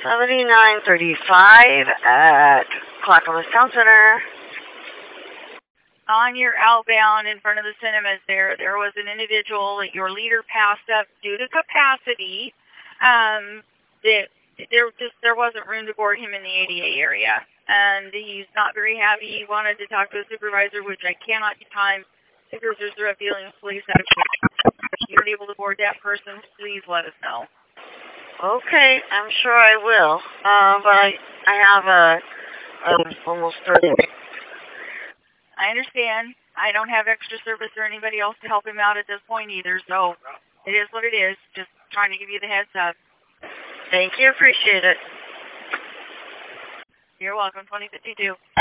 7935 at Clackamas Town Center. On your outbound in front of the cinemas there was an individual that your leader passed up due to capacity. There wasn't room to board him in the ADA area. And he's not very happy. He wanted to talk to a supervisor, which I cannot get time. Supervisors are dealing with police. If you're able to board that person, please let us know. Okay, I'm sure I will. But I have almost 30 minutes. I understand. I don't have extra service or anybody else to help him out at this point either, so it is what it is. Just trying to give you the heads up. Thank you. Appreciate it. You're welcome. 2052.